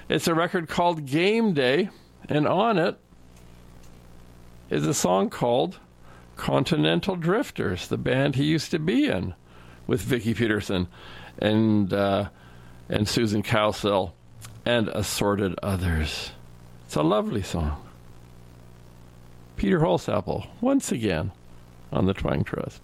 It's a record called Game Day, and on it is a song called Continental Drifters, the band he used to be in with Vicky Peterson and Susan Cowsill and assorted others. It's a lovely song. Peter Holsapple, once again, on the Twang Trust.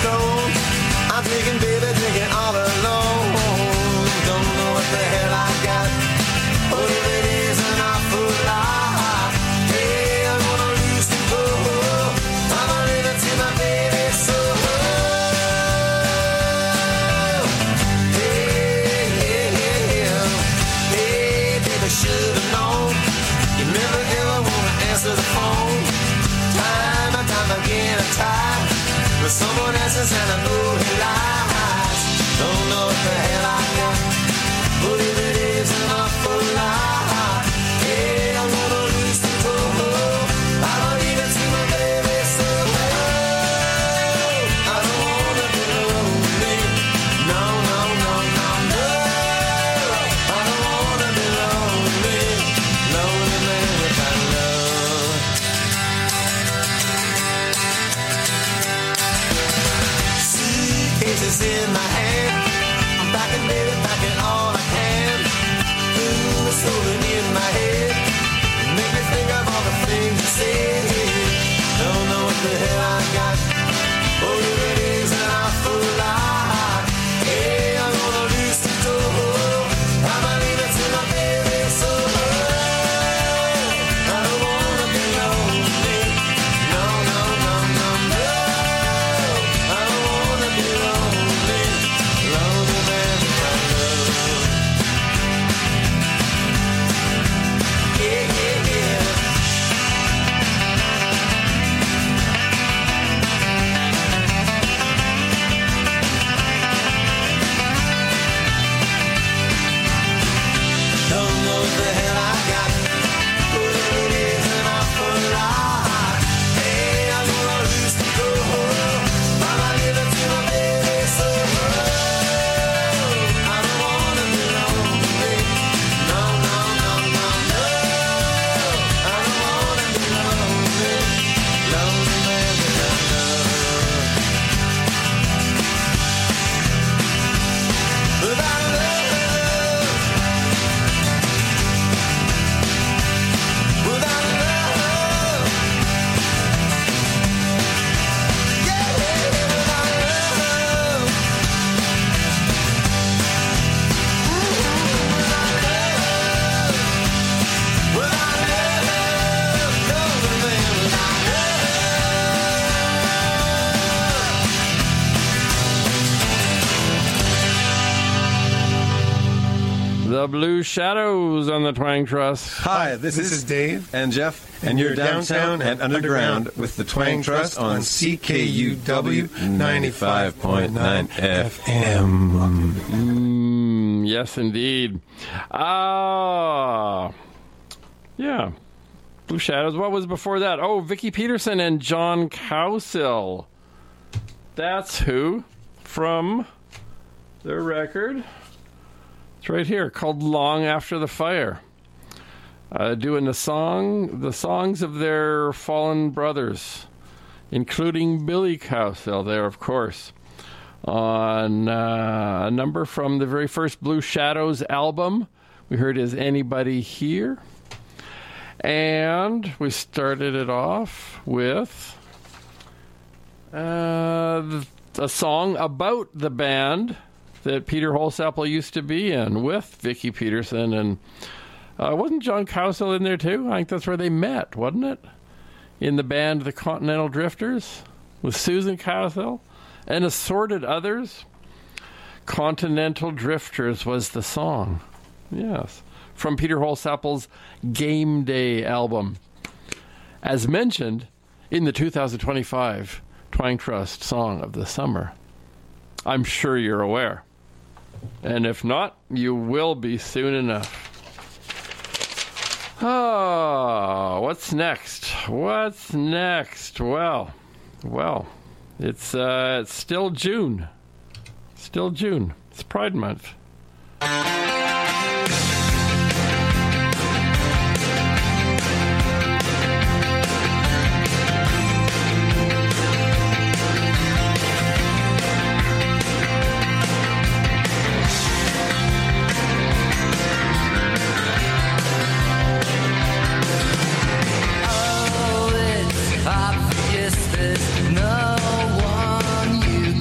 stone. I'm drinking, baby, drinking all alone. Don't know what the hell I got, but if it is an awful lot, hey, I'm gonna lose control. I'ma leave it to my baby soul. Hey, baby, should've known. You never ever wanna answer the phone. Time and time again, I'm tired with someone else's and I know he lies. Don't know what the hell I got, but if it is an awful lot, hey, I'm gonna lose control. I'ma leave it to my baby soul. I don't wanna be lonely. No, no, no, no, no. I don't wanna be lonely. Lonely man without love. Suitcases in my hand, I'm packing, baby, packing all I can. Ooh, it's rolling in my head, make me think of all the things you said. Don't know what the hell I got, oh, if it is an awful lot, hey, I'm gonna lose control. I'ma leave it to my baby soul. I don't wanna be lonely. No, no, no, no, no. I don't wanna be lonely. Lonely man without love. Yeah, yeah, yeah. Don't know what the hell I got, but if it is an awful lot, hey, I'm gonna lose control. I'ma leave it to my baby soul. I don't wanna be lonely. No, no, no, no, no. I don't wanna be lonely. Lonely man without love. Without love. Without love, yeah, without love, without love, lonely man without love. The Blue Shadows on the Twang Trust. Hi, this is Dave And Jeff, and you're downtown and underground with the Twang Trust on CKUW 95.9 FM. Yes, indeed. Yeah. Blue Shadows. What was before that? Oh, Vicky Peterson and John Cowsill. That's who from their record. It's right here, called Long After the Fire. Doing the songs of their fallen brothers, including Billy Cowsill there, of course, on a number from the very first Blue Shadows album. We heard Is Anybody Here? And we started it off with a song about the band that Peter Holsapple used to be in with Vicky Peterson. And wasn't John Cowsill in there too? I think that's where they met, wasn't it? In the band The Continental Drifters with Susan Cowsill and assorted others. Continental Drifters was the song. Yes. From Peter Holsapple's Game Day album. As mentioned in the 2025 Twang Trust Song of the Summer. I'm sure you're aware. And if not, you will be soon enough. Oh, what's next? What's next? Well, it's still June. Still June. It's Pride Month. Oh, it's obvious there's no one you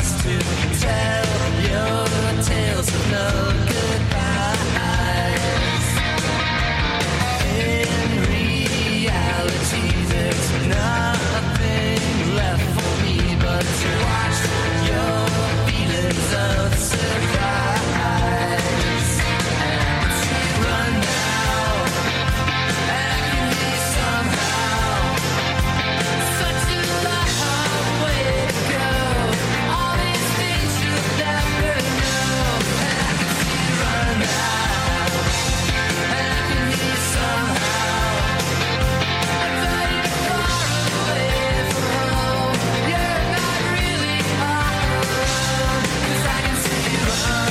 us to tell your tales of no goodbyes. In reality, there's nothing left for me but to watch your feelings of surprise. Run now, and me somehow. Such a long way to go. All these things you'll never know. And I can see you run now, and me somehow. But you're far away from home. You're not really all alone. 'Cause I can see you run now.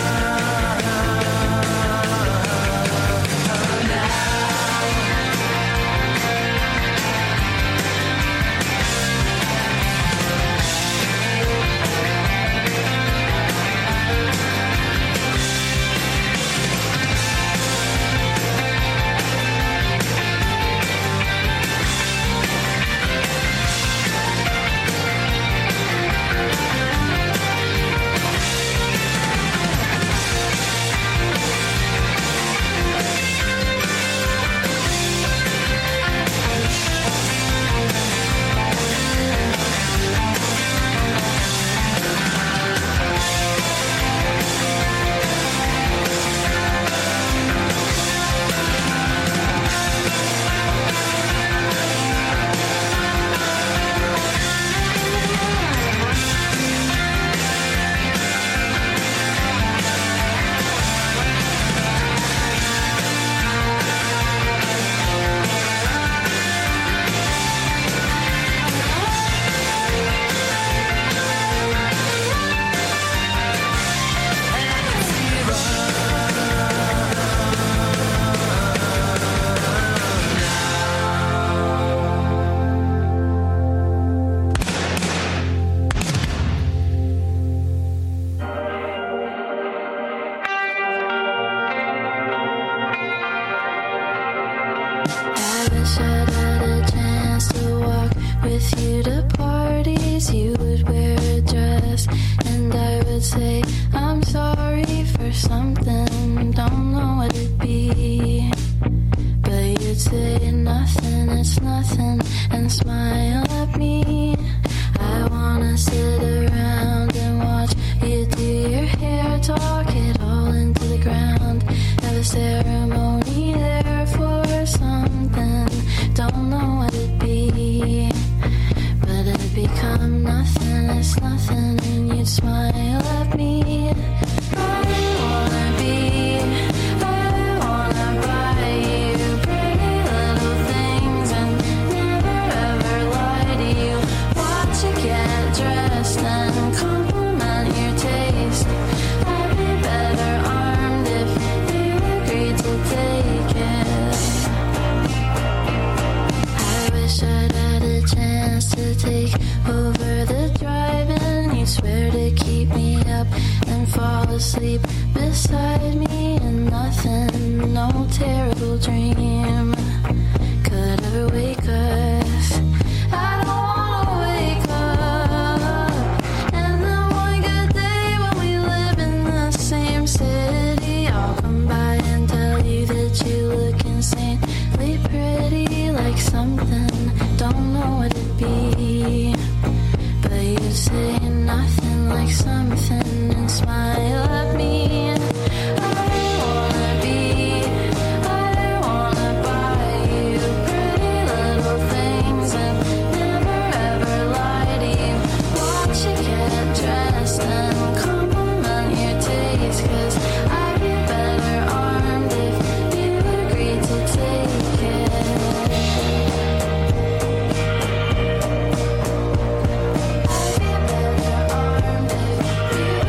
I wish I'd had a chance to walk with you to parties. You would wear a dress, and I would say, I'm sorry for something, don't know what it'd be. But you'd say nothing, it's nothing, and smile at me. I wanna sit around and watch you do your hair, talk it all into the ground. Have a ceremony there for something, don't know what it'd be. But it'd become nothing, it's nothing, and you'd smile at me. I wanna buy you pretty little things and never ever lie to you. Watch you get dressed and compliment your taste. I'd be better armed if you agreed to take it. I wish I'd had a chance to take over the driving. You swear to keep me up and fall asleep beside me, and nothing, no terrible dream could ever wake us. I don't wanna wake up. And then one good day when we live in the same city, I'll come by and tell you that you look insanely pretty, like something, don't know what it'd be. But you say nothing, like something, and smile at me. I wanna buy you pretty little things and never ever lie to you. Watch you get dressed and compliment your taste, 'cause I'd be better armed if you agreed to take it. I'd be better armed if you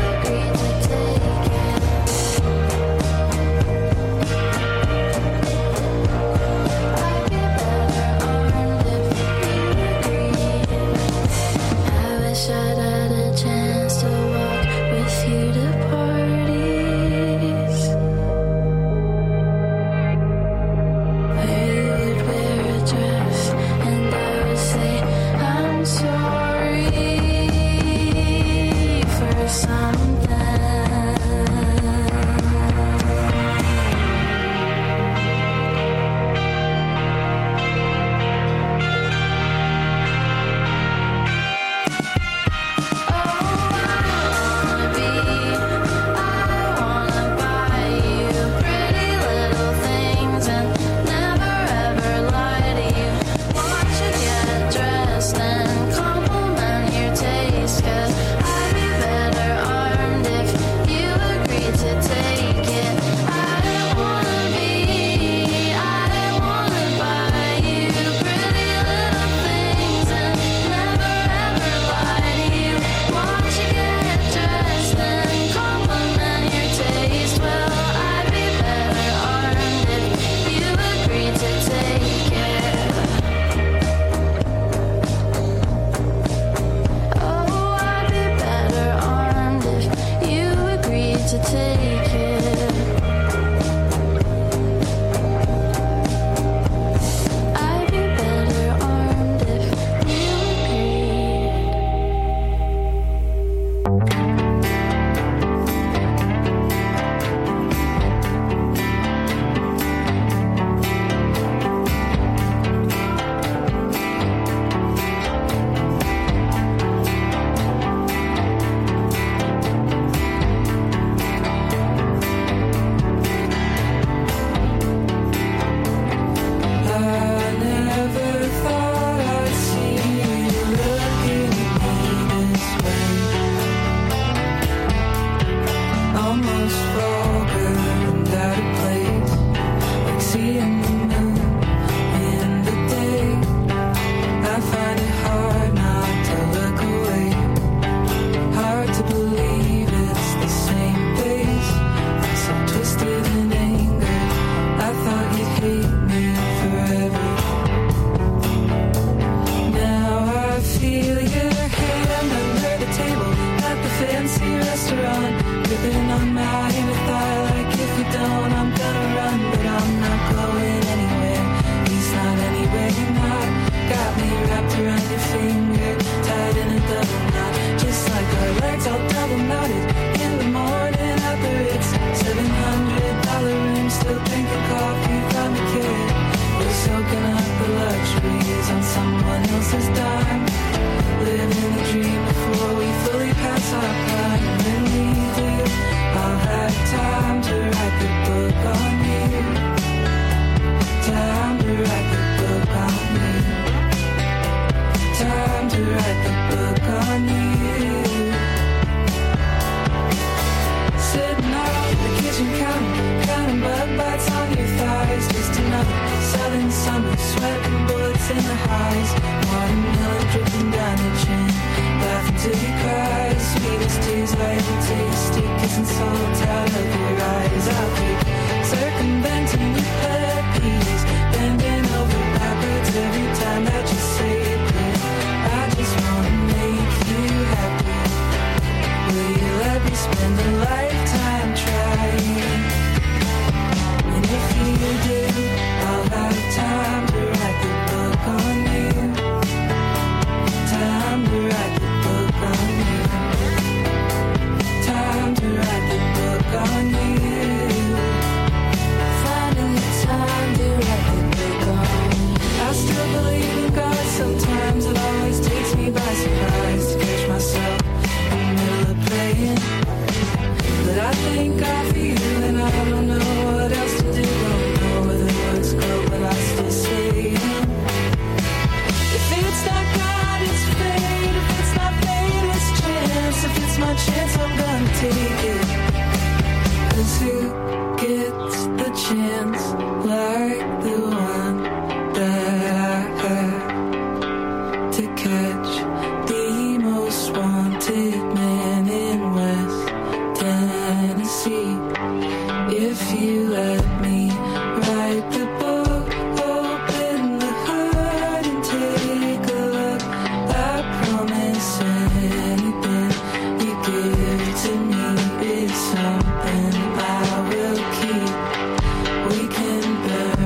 Something I will keep. We can burn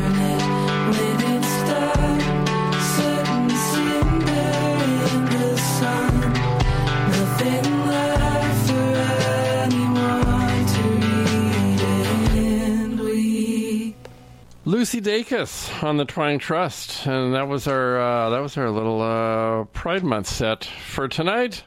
Lucy Dacus on the Twang Trust, and that was our little Pride Month set for tonight.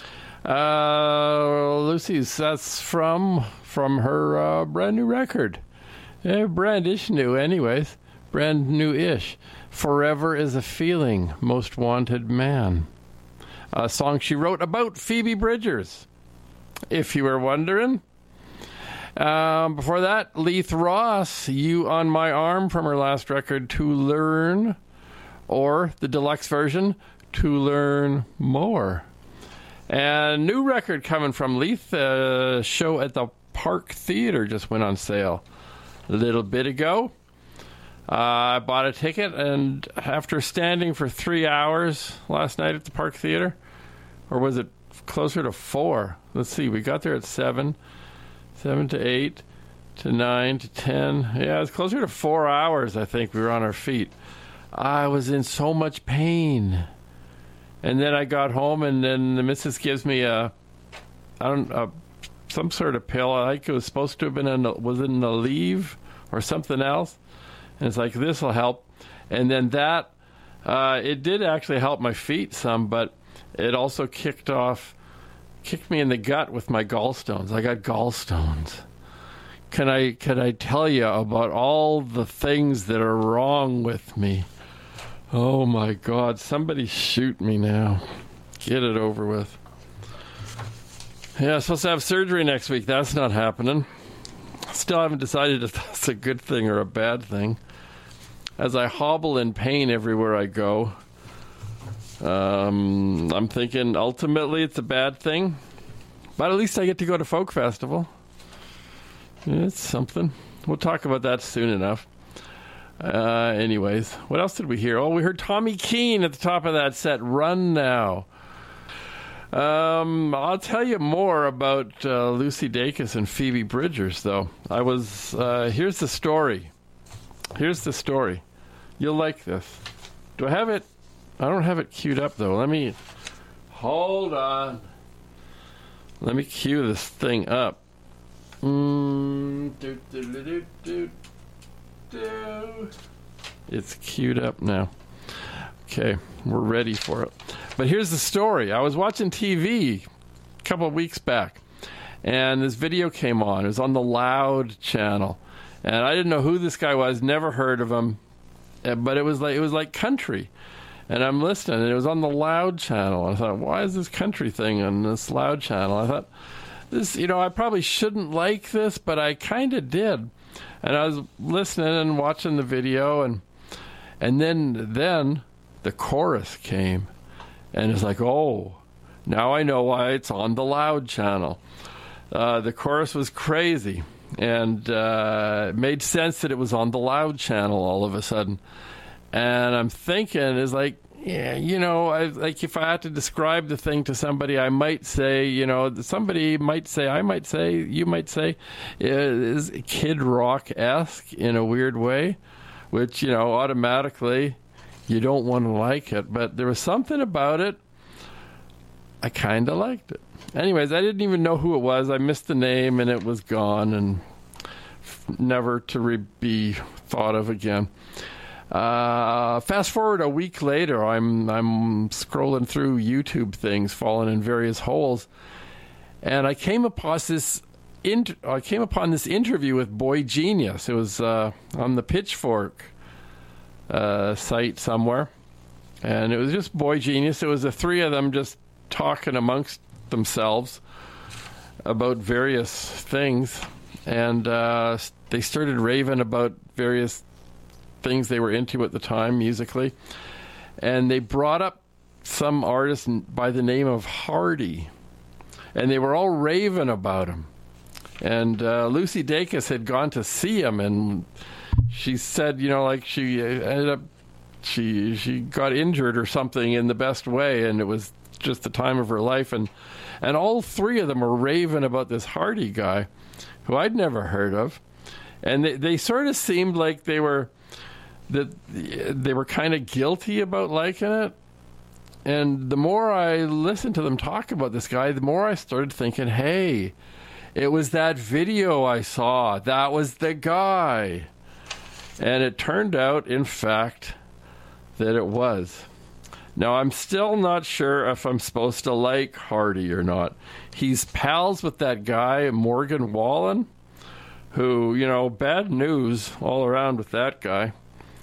Lucy's, that's from her brand new record. Brand-ish new, anyways. Brand new-ish. Forever is a Feeling, Most Wanted Man. A song she wrote about Phoebe Bridgers, if you were wondering. Before that, Leith Ross, You on My Arm, from her last record, To Learn, or the deluxe version, To Learn More. And new record coming from Leith, show at the Park Theatre just went on sale a little bit ago. I bought a ticket, and after standing for 3 hours last night at the Park Theatre, or was it closer to 4? Let's see, we got there at 7 to 8 to 9 to 10. Yeah, it was closer to 4 hours, I think, we were on our feet. I was in so much pain. And then I got home, and then the missus gives me some sort of pill. I think it was supposed to have been was it an Aleve or something else? And it's like, this will help. And then that, it did actually help my feet some, but it also kicked me in the gut with my gallstones. I got gallstones. Can I tell you about all the things that are wrong with me? Oh my God, somebody shoot me now. Get it over with. Yeah, I'm supposed to have surgery next week. That's not happening. Still haven't decided if that's a good thing or a bad thing. As I hobble in pain everywhere I go, I'm thinking ultimately it's a bad thing. But at least I get to go to Folk Festival. It's something. We'll talk about that soon enough. Anyways, what else did we hear? Oh, we heard Tommy Keene at the top of that set, Run Now. I'll tell you more about Lucy Dacus and Phoebe Bridgers, though. Here's the story. You'll like this. Do I have it? I don't have it queued up, though. Hold on. Let me cue this thing up. It's queued up now. Okay, we're ready for it. But here's the story. I was watching TV a couple of weeks back, and this video came on. It was on the Loud channel, and I didn't know who this guy was. Never heard of him, but it was like country. And I'm listening, and it was on the Loud channel. I thought, why is this country thing on this Loud channel? I thought, this, I probably shouldn't like this, but I kind of did. And I was listening and watching the video, and then the chorus came, and it's like, oh, now I know why it's on the Loud channel. The chorus was crazy, and it made sense that it was on the Loud channel all of a sudden. And I'm thinking, is like, yeah, if I had to describe the thing to somebody, I might say, somebody might say, I might say, you might say, is Kid Rock-esque in a weird way, which, automatically you don't want to like it. But there was something about it, I kind of liked it. Anyways, I didn't even know who it was. I missed the name, and it was gone, and never to be thought of again. Fast forward a week later, I'm scrolling through YouTube things, falling in various holes, and I came upon this interview with Boy Genius. It was on the Pitchfork site somewhere, and it was just Boy Genius. It was the three of them just talking amongst themselves about various things, and they started raving about various things they were into at the time musically, and they brought up some artist by the name of Hardy, and they were all raving about him. And Lucy Dacus had gone to see him, and she said, she ended up she got injured or something in the best way, and it was just the time of her life, and all three of them were raving about this Hardy guy who I'd never heard of, and they sort of seemed like they were kind of guilty about liking it. And the more I listened to them talk about this guy, the more I started thinking, hey, it was that video I saw. That was the guy. And it turned out, in fact, that it was. Now, I'm still not sure if I'm supposed to like Hardy or not. He's pals with that guy, Morgan Wallen, who, you know, bad news all around with that guy.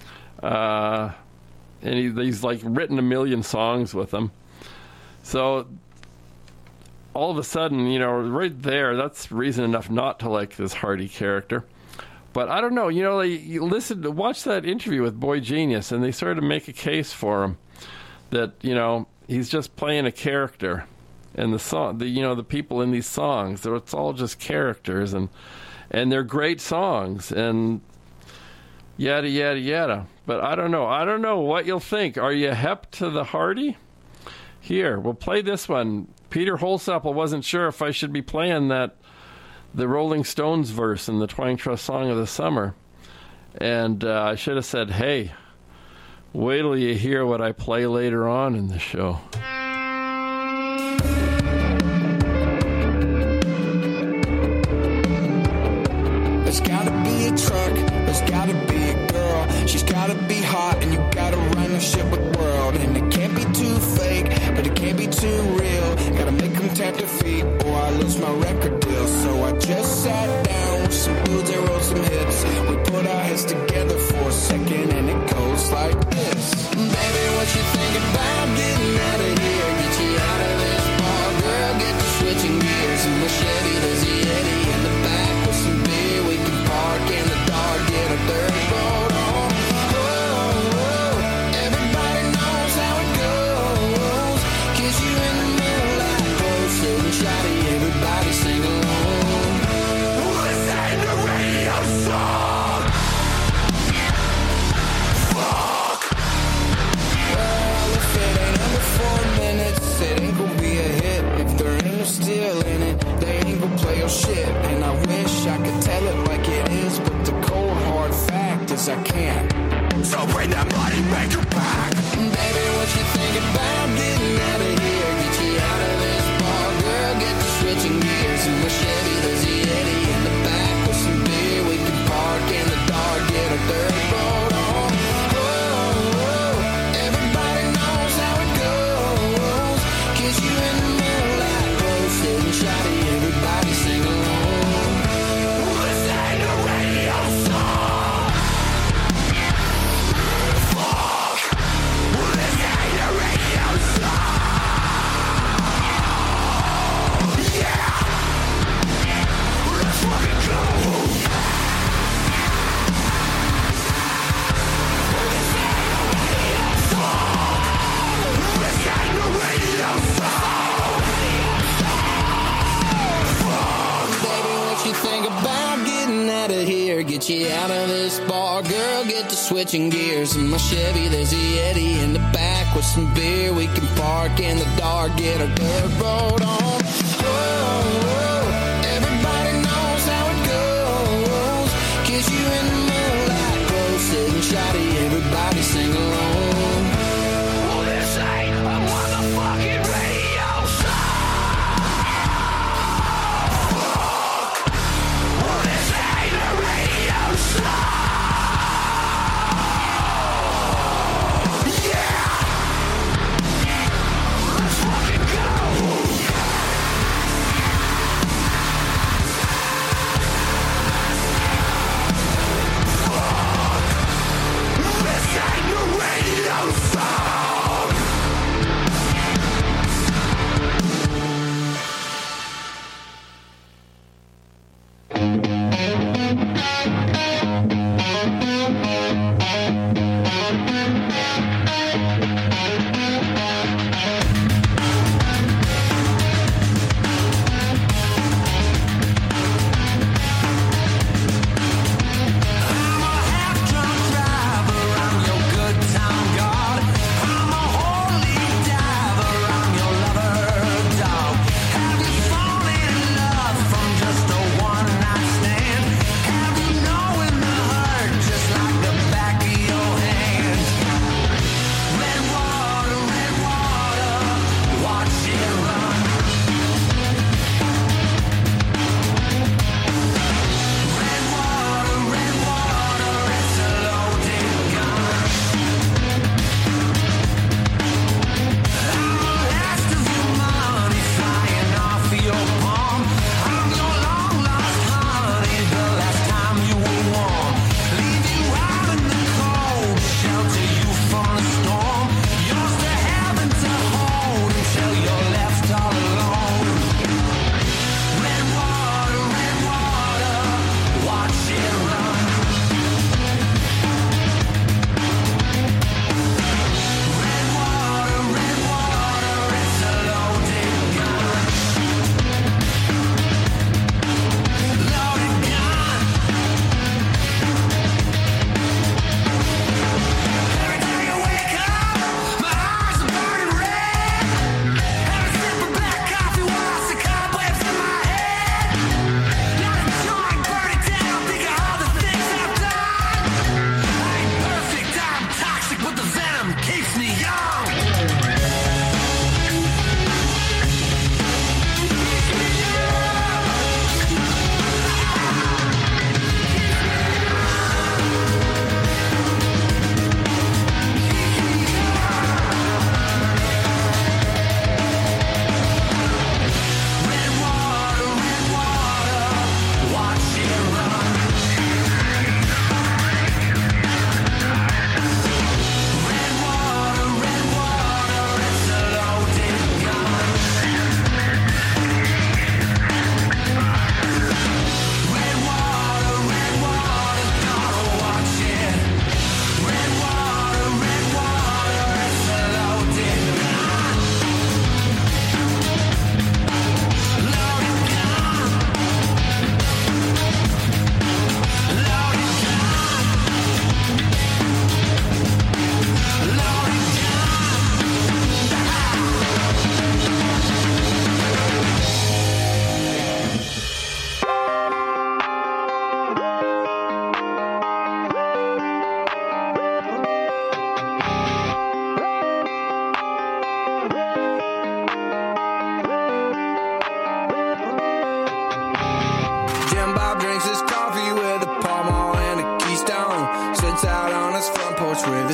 And he's like written a million songs with him. So all of a sudden, you know, right there, that's reason enough not to like this Hardy character. But I don't know, you know, you watch that interview with Boy Genius, and they sort of make a case for him that, you know, he's just playing a character, and the people in these songs, it's all just characters, and they're great songs, and yada yada yada. But I don't know what you'll think. Are you hep to the Hardy? Here, we'll play this one. Peter Holsapple wasn't sure if I should be playing the Rolling Stones verse in the Twang Trust Song of the Summer, and I should have said, hey, wait till you hear what I play later on in the show. There's gotta be a truck, there's gotta be a girl. She's gotta be hot and you gotta run the ship with world. And it can't be too fake, but it can't be too real. Gotta make them tap their feet or I lose my record deal. So I just sat down with some dudes and wrote some hits. We put our heads together for a second and it goes like this. Baby, what you think about getting out of here? Get you out of this bar, girl, get to switching gears. In my Chevy, there's a Yeti in the back with some beer. We can park in the dark, get a dirt road on. Oh, everybody knows how it goes. Kiss you in the moonlight, close, sitting shoddy, everybody sing along. This ain't a radio song. Fuck. Well, if it ain't under 4 minutes, it ain't gonna be a hit. If there ain't no steel in it, they ain't gonna play your shit. And I wish I could tell it like it is, but the cold hard fact is I can't. So bring that money, make it back. Baby, what you think about getting out of here? Get you out of this bar, girl, get to switching gears. In my Chevy, there's a Yeti in the back with some beer. We can park in the dark, get a dirt road on. Oh, everybody knows how it goes. Kiss you in the moonlight, close, sitting shoddy, everybody sing along. This ain't a radio song. Fuck. This ain't a radio song. Yeah. Let's fucking go. This ain't a radio song. This ain't a radio song. Baby, what you think about getting out of here? Get you out of this bar, girl, get to switching gears. In my Chevy, there's a Yeti in the back with some beer. We can park in the dark, get a dirt road on. Oh, everybody knows how it goes. Kiss you in the moonlight, close, sitting shoddy, everybody sing along. Well, this ain't a motherfucking radio song. Well, this ain't a radio song. Yeah. Let's fucking go.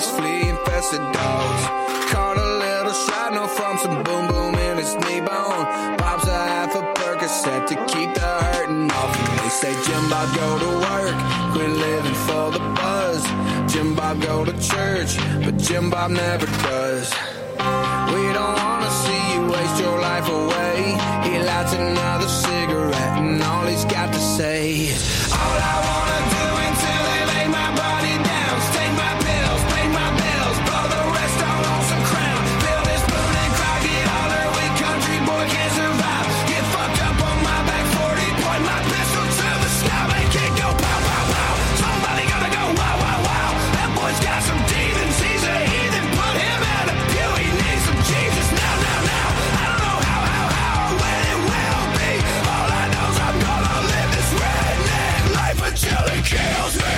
these flea-infested dogs. Caught a little shrapnel from some boom boom in his knee bone. Pops a half a Percocet to keep the hurting off. They say Jim Bob go to work, quit living for the buzz. Jim Bob go to church, but Jim Bob never does. We don't wanna see you waste your life away. He lights another cigarette and all he's got to say is, all I wanna do until they lay my body down is take my pills, pay my bills, blow the rest on some crown. Fill this spoon and cry, get holler, we country boy can't survive. Get fucked up on my back 40, point my pistol to the sky, make it go pow, pow, pow. Somebody gotta go wow, wow, wow. That boy's got some demons, he's a heathen, put him in a pew, he needs some Jesus now, now, now. I don't know how, or when it will be. All I know is I'm gonna live this redneck life until it kills me.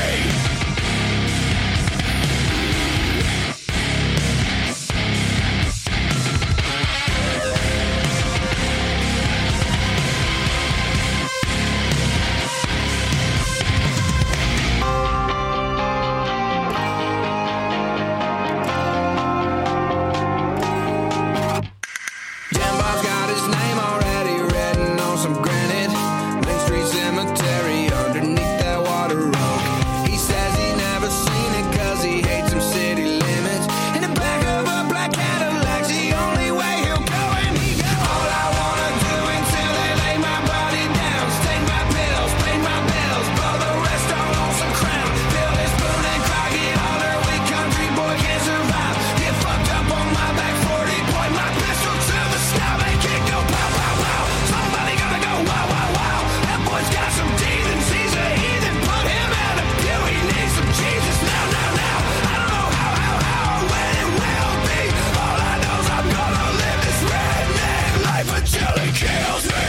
Jim Bob's got his name already written on some granite. Main Street Cemetery underneath that water oak. He says he never seen it cause he hates some city limits. In the back of a black Cadillac's the only way he'll go, and he goes, all I wanna do until they lay my body down is take my pills, pay my bills, blow the rest on some crown. Fill this spoon and cry, get holler, we country boy can't survive. Get fucked up on my back 40, point my pistol to the sky, make it go pow, pow, pow. Somebody gotta go wow, wow, wow. That boy's got some demons, he's a heathen, put him in a pew, he needs some Jesus now, now, now. I don't know how, or when it will be. All I know is I'm gonna live this redneck life until it kills me.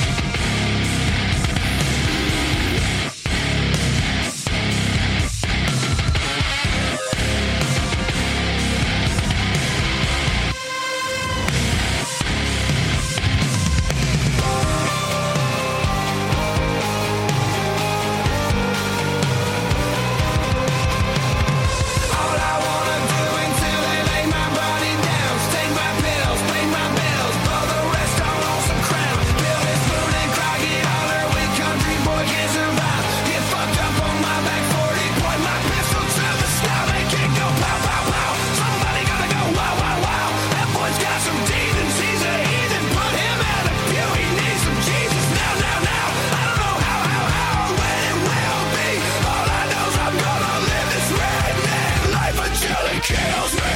All I wanna do until they lay my body down is take my pills, pay my bills, blow the rest on some crown. Fill this spoon and cry, get holler, we country boy can't survive. Get fucked up on my back 40, point my pistol to the sky, make it go pow, pow, pow. Somebody gotta go wow, wow, wow. That boy's got some demons, he's a heathen, put him in a pew, he needs some Jesus now, now, now. I don't know how, or when it will be. All I know is I'm gonna live this redneck life until it kills me.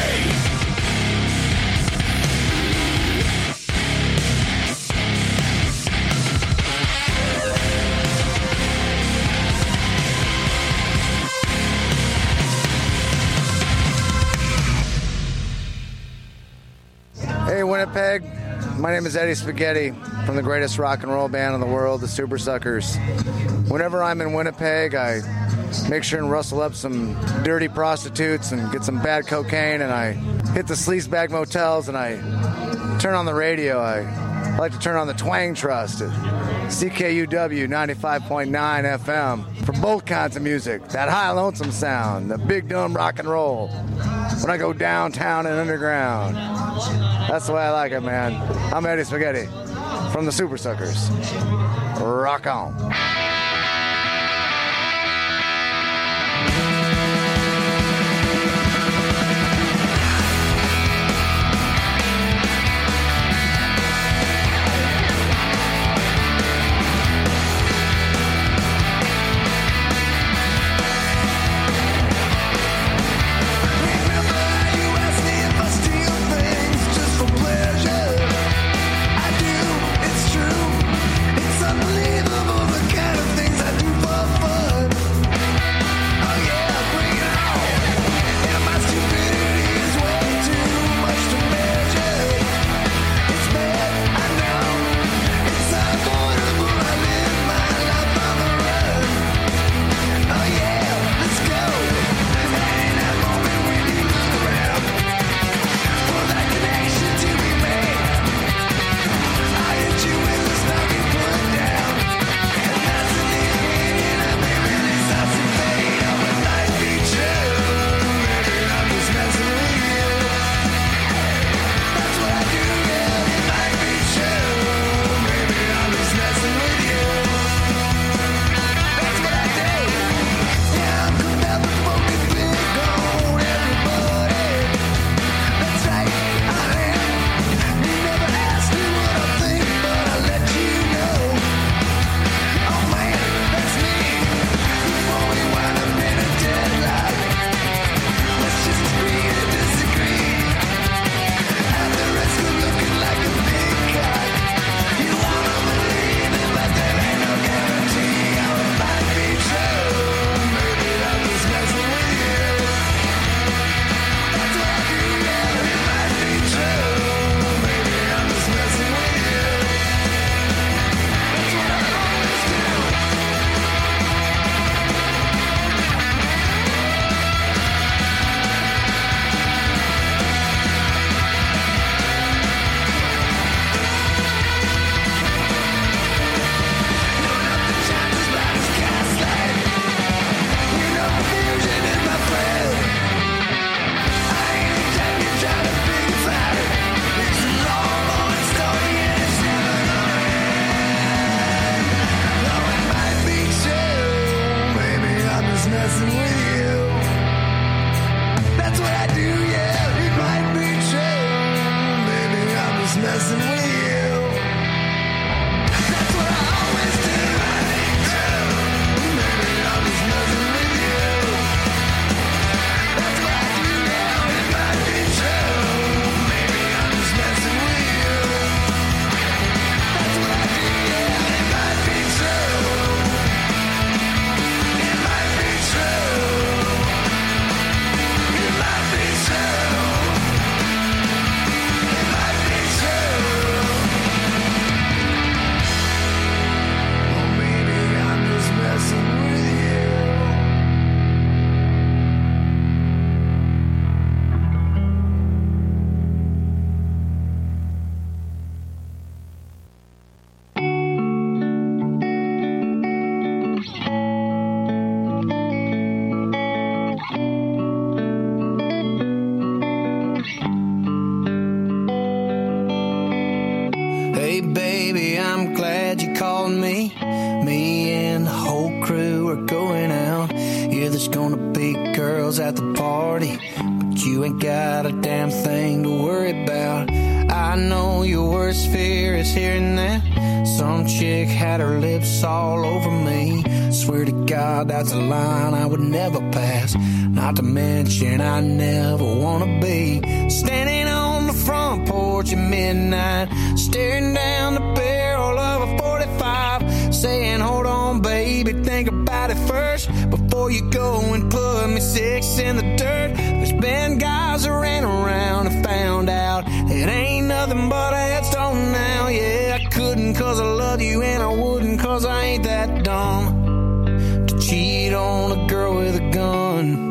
Hey, Winnipeg. My name is Eddie Spaghetti from the greatest rock and roll band in the world, the Super Suckers. Whenever I'm in Winnipeg, I make sure and rustle up some dirty prostitutes and get some bad cocaine, and I hit the sleazebag motels, and I turn on the radio. I like to turn on the Twang Trust at CKUW 95.9 FM for both kinds of music. That high lonesome sound, the big dumb rock and roll. When I go downtown and underground. That's the way I like it, man. I'm Eddie Spaghetti from the Super Suckers. Rock on. It's true, it's unbelievable the kind Me and the whole crew are going out. Yeah, there's gonna be girls at the party, but you ain't got a damn thing to worry about. I know your worst fear is hearing that some chick had her lips all over me. Swear to God, that's a line I would never pass. Not to mention I never wanna be standing on the front porch at midnight, staring down the barrel of a 45, saying, hold on, baby, think about it first before you go and put me 6 in the dirt. There's been guys that ran around and found out it ain't nothing but a headstone now. Yeah, I couldn't cause I love you, and I wouldn't cause I ain't that dumb to cheat on a girl with a gun.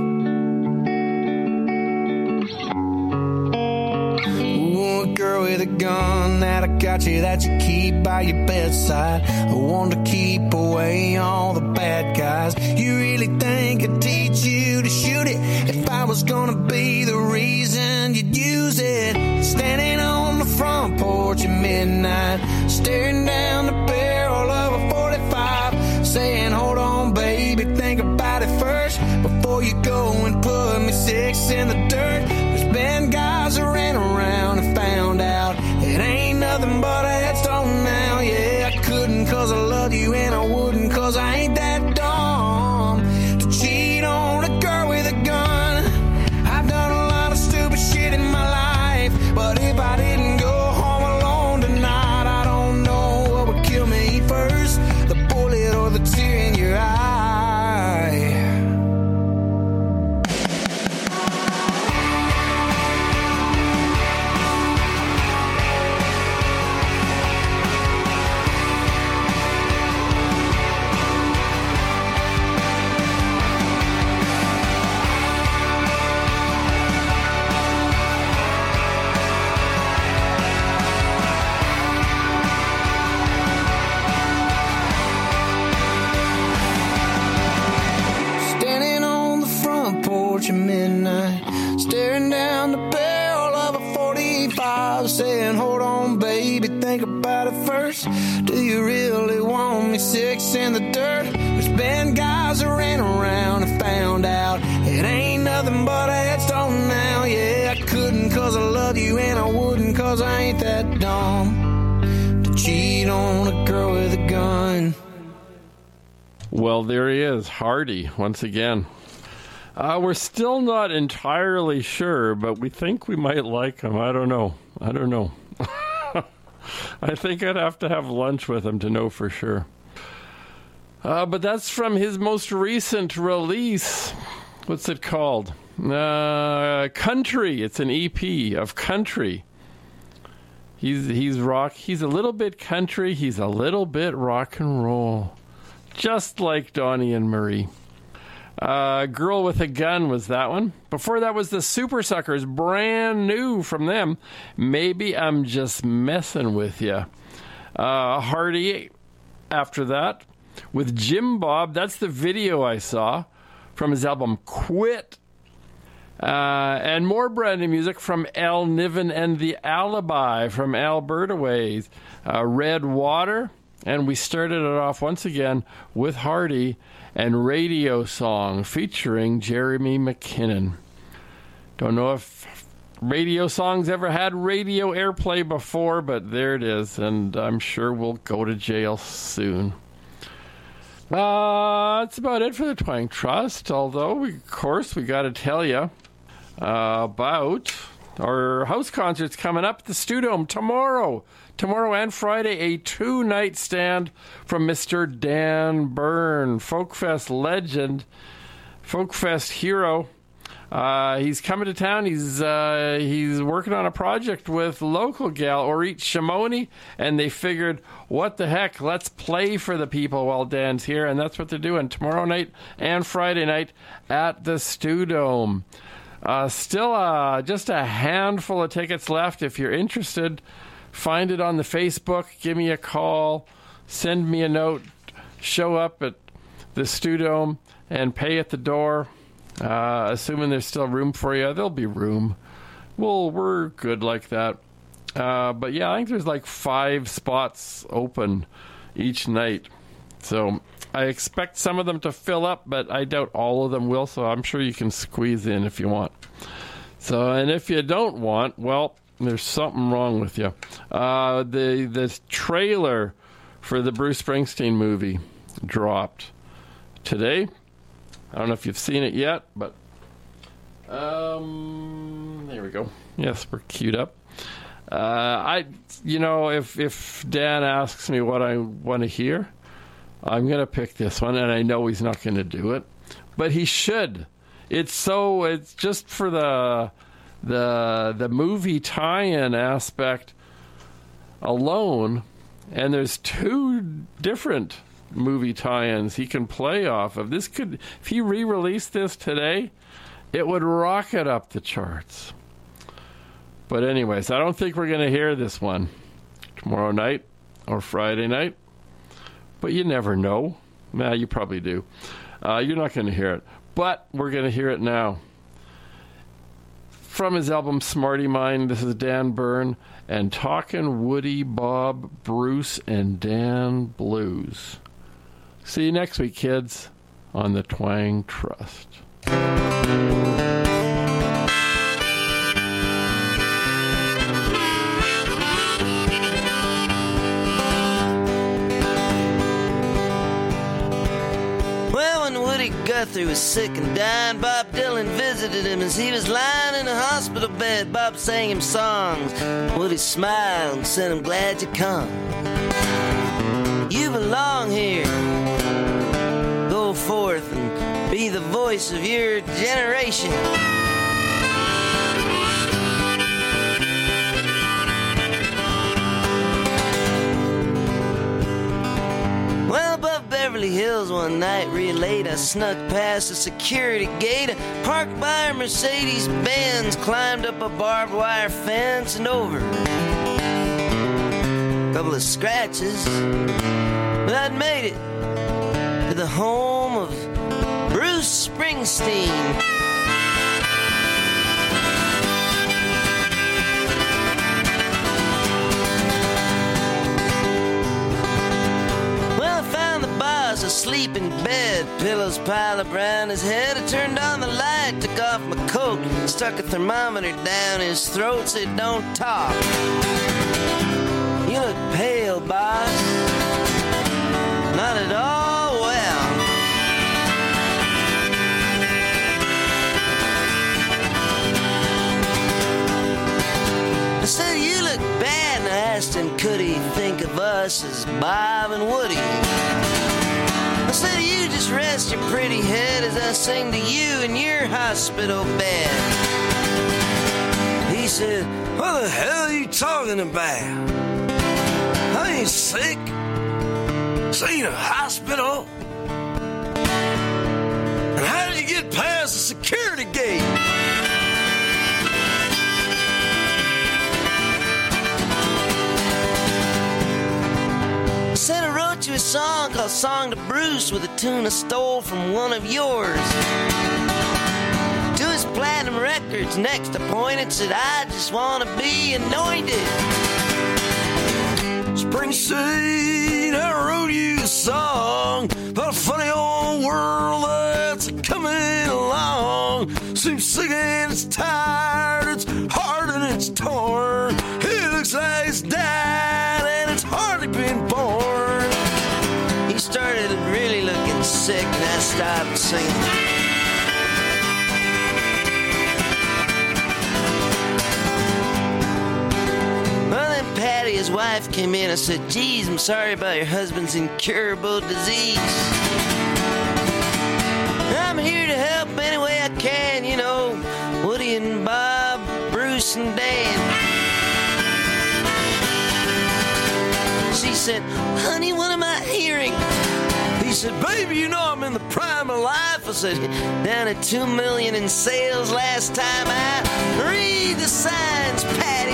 Ooh, a girl with a gun that I got you, that you keep by your bedside. I want to keep away all the bad guys. You really think I'd teach you to shoot it if I was gonna be the reason you'd use it? Standing on the front porch at midnight, staring down the barrel of a 45, saying, hold on, baby, think about it first before you go and put me 6 in the dirt. There's been guys that ran around and found out it ain't nothing but a headstone now. Yeah, I couldn't cause I love you, and I wouldn't cause I ain't that dumb to cheat on a girl with a gun. I've done a lot of stupid shit in my life, but if I didn't go home alone tonight, I don't know what would kill me first, the bullet or the tear in your eye. At midnight, staring down the barrel of a 45, saying, hold on, baby, think about it first. Do you really want me 6 in the dirt? There's been guys that ran around and found out it ain't nothing but a headstone now. Yeah, I couldn't cause I love you, and I wouldn't cause I ain't that dumb to cheat on a girl with a gun. Well, there he is, Hardy, once again. We're still not entirely sure, but we think we might like him. I don't know. I think I'd have to have lunch with him to know for sure. But that's from his most recent release. What's it called? Country. It's an EP of country. He's rock. He's a little bit country. He's a little bit rock and roll. Just like Donnie and Marie. Girl with a Gun was that one. Before that was the Super Suckers, brand new from them. Maybe I'm Just Messing With Ya. Hardy after that with Jim Bob. That's the video I saw from his album Quit. And more brand new music from Al Niven and the Alibi from Alberta Ways. Red Water. And we started it off once again with Hardy and Radio Song featuring Jeremy McKinnon. Don't know if Radio Song's ever had radio airplay before, but there it is, and I'm sure we'll go to jail soon. That's about it for the Twang Trust, although, of course, we got to tell you about our house concerts coming up at the Stewdome tomorrow and Friday, a 2-night stand from Mr. Dan Byrne, Folkfest legend, Folkfest hero. He's coming to town. He's working on a project with local gal Orit Shimoni, and they figured, what the heck, let's play for the people while Dan's here, and that's what they're doing tomorrow night and Friday night at the Stewdome. Still just a handful of tickets left. If you're interested, find it on the Facebook, give me a call, send me a note, show up at the Stewdome and pay at the door. Assuming there's still room for you, there'll be room. Well, we're good like that. But yeah, I think there's like 5 spots open each night. So I expect some of them to fill up, but I doubt all of them will, so I'm sure you can squeeze in if you want. So, and if you don't want, well, there's something wrong with you. The trailer for the Bruce Springsteen movie dropped today. I don't know if you've seen it yet, but there we go. Yes, we're queued up. If Dan asks me what I want to hear, I'm going to pick this one, and I know he's not going to do it, but he should. It's just for the movie tie-in aspect alone, and there's 2 different movie tie-ins he can play off of. If he re-released this today, it would rocket up the charts. But anyways, I don't think we're going to hear this one tomorrow night or Friday night. But you never know. Nah, you probably do. You're not going to hear it. But we're going to hear it now. From his album Smarty Mind, this is Dan Byrne and Talkin' Woody, Bob, Bruce, and Dan Blues. See you next week, kids, on the Twang Trust. Guthrie was sick and dying. Bob Dylan visited him as he was lying in a hospital bed. Bob sang him songs. Woody smiled and said, I'm glad you come. You belong here. Go forth and be the voice of your generation. Well, above Beverly Hills one night real late, I snuck past a security gate, parked by a Mercedes-Benz, climbed up a barbed wire fence and over. Couple of scratches, but I'd made it to the home of Bruce Springsteen. Asleep in bed, pillows piled up around his head. I turned on the light, took off my coat, stuck a thermometer down his throat, said, don't talk. You look pale, boss. Not at all well. I said, you look bad, and I asked him, could he think of us as Bob and Woody? I said, you just rest your pretty head as I sing to you in your hospital bed. He said, what the hell are you talking about? I ain't sick. This ain't a hospital. And how did you get past the security gate? I said, I wrote you a song called Song to Bruce with a tune I stole from one of yours. To his platinum records next I pointed, said, I just want to be anointed. Springsteen, I wrote you a song about a funny old world that's coming along. Seems sick and it's tired, it's hard and it's torn. It looks like it's died and it's hardly been born. He started really looking sick and I stopped singing. Well, then Patty, his wife, came in. I said, geez, I'm sorry about your husband's incurable disease. I'm here to help any way I can, you know, Woody and Bob, Bruce and Dan. She said, honey, what am I hearing? He said, baby, you know I'm in the prime of life. I said, down at 2 million in sales last time I read the signs, Patty.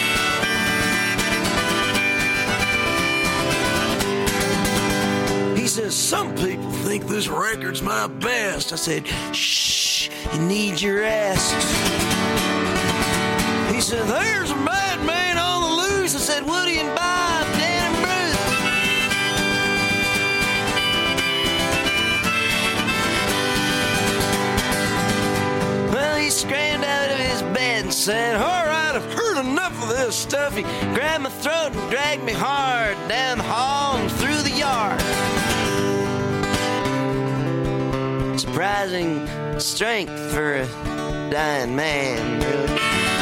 He says, some people think this record's my best. I said, shh, you need your rest. He said, there's a madman on the loose. I said, Woody and Bob, Dan and Bruce. said, all right, I've heard enough of this stuff. He grabbed my throat and dragged me hard down the hall and through the yard. Surprising strength for a dying man, really.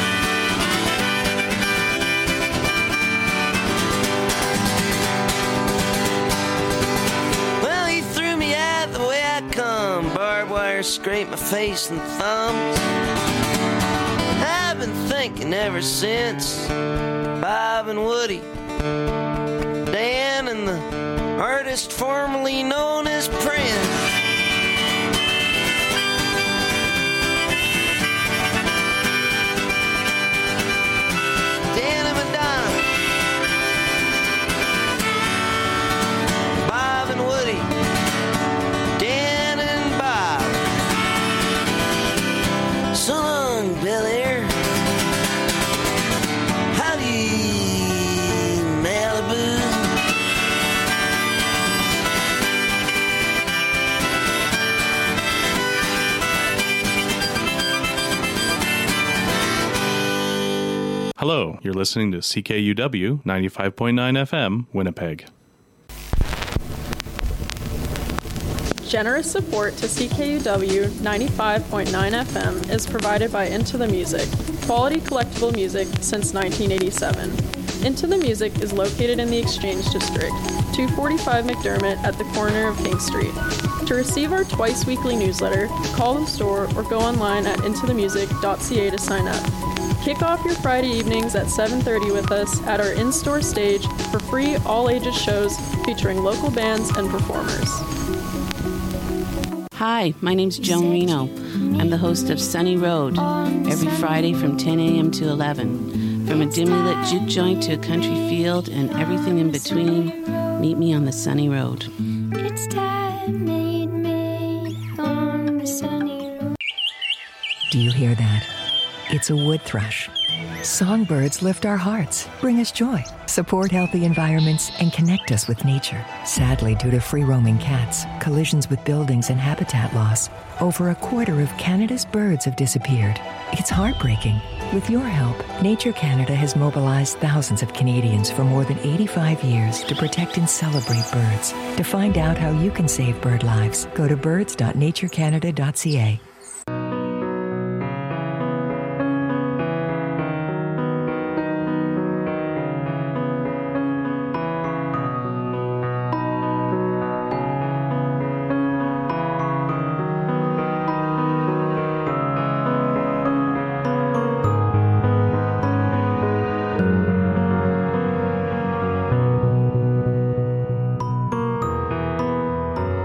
Well, he threw me out the way I come. Barbed wire scraped my face and thumbs. I've been thinking ever since. Bob and Woody, Dan and the artist formerly known as Prince. Dan and Madonna, Bob and Woody, Dan and Bob. So long, Bel Air. Howdy, Malibu. Hello, you're listening to CKUW 95.9 FM, Winnipeg. Generous support to CKUW 95.9 FM is provided by Into the Music, quality collectible music since 1987. Into the Music is located in the Exchange District, 245 McDermott at the corner of King Street. To receive our twice-weekly newsletter, call the store or go online at intothemusic.ca to sign up. Kick off your Friday evenings at 7:30 with us at our in-store stage for free all-ages shows featuring local bands and performers. Hi, my name's Joan Reno. I'm the host of Sunny Road, every Friday from 10 a.m. to 11. From a dimly lit juke joint to a country field and everything in between, meet me on the Sunny Road. It's time made me on the sunny road. Do you hear that? It's a wood thrush. Songbirds lift our hearts, bring us joy, support healthy environments, and connect us with nature. Sadly, due to free-roaming cats, collisions with buildings, and habitat loss, over a quarter of Canada's birds have disappeared. It's heartbreaking. With your help, Nature Canada has mobilized thousands of Canadians for more than 85 years to protect and celebrate birds. To find out how you can save bird lives, go to birds.naturecanada.ca.